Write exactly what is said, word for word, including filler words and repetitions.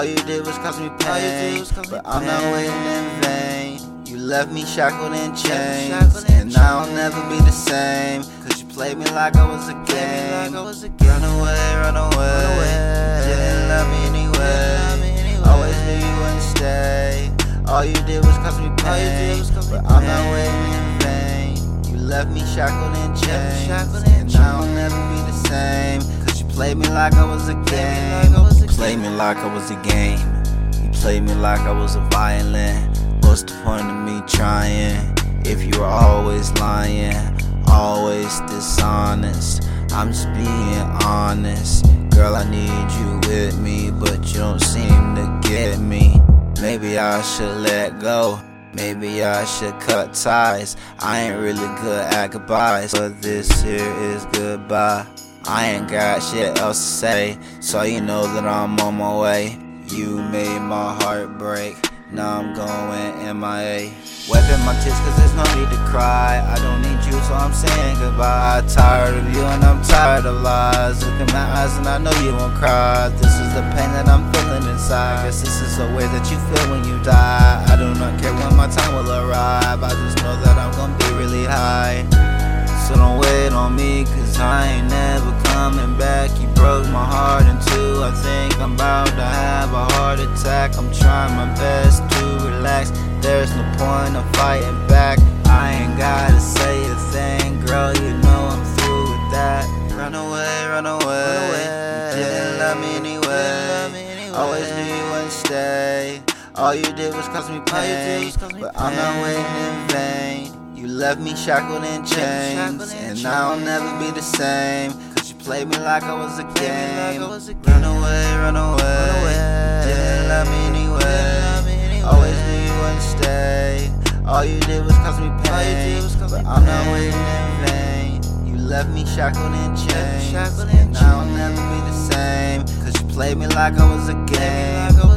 All you did was cause me pain, but I'm not waiting in vain. You left me shackled in chains, and now I'll never be the same. Cause you played me like I was a game. Run away, run away, didn't love me anyway. Always knew you wouldn't stay. All you did was cause me pain, but I'm not waiting in vain. You left me shackled in chains, and now I'll never be the same. Cause you played me like I was a game. You played me like I was a game. You played me like I was a violin. What's the point of me trying if you were always lying, always dishonest? I'm just being honest. Girl, I need you with me, but you don't seem to get me. Maybe I should let go. Maybe I should cut ties. I ain't really good at goodbyes, but this here is goodbye. I ain't got shit else to say, so you know that I'm on my way. You made my heart break. Now I'm going M I A. Wiping my tears cause there's no need to cry. I don't need you, so I'm saying goodbye. I'm tired of you and I'm tired of lies. Look in my eyes and I know you won't cry. This is the pain that I'm feeling inside. Guess this is the way that you feel when you die. I do not care when my time will arrive. I just know that I'm gonna be really high. So don't wait on me, cause I ain't never coming back. You broke my heart in two. I think I'm about to have a heart attack. I'm trying my best to relax. There's no point of fighting back. I ain't gotta say a thing, girl, you know I'm through with that. Run away, run away, you didn't love me anyway. Always knew you wouldn't stay. All you did was cause me pain, but I'm not waiting in vain. You left me shackled in chains, and now I'll never be the same. Cause you played me like I was a game. Run away, run away, didn't love me anyway. Always knew you wouldn't stay. All you did was cause me pain, but I'm not waiting in vain. You left me shackled in chains, and now I'll never be the same. Cause you played me like I was a game.